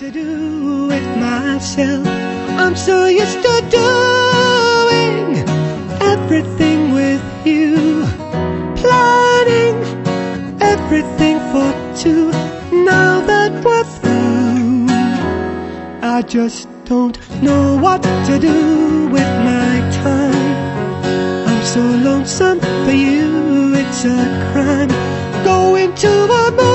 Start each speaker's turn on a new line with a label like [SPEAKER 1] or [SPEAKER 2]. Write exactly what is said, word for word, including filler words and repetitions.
[SPEAKER 1] to do with myself. I'm so used to doing everything with you, planning everything for two. Now that we're through, I just don't know what to do with my time. I'm so lonesome for you, it's a crime. Going to a movie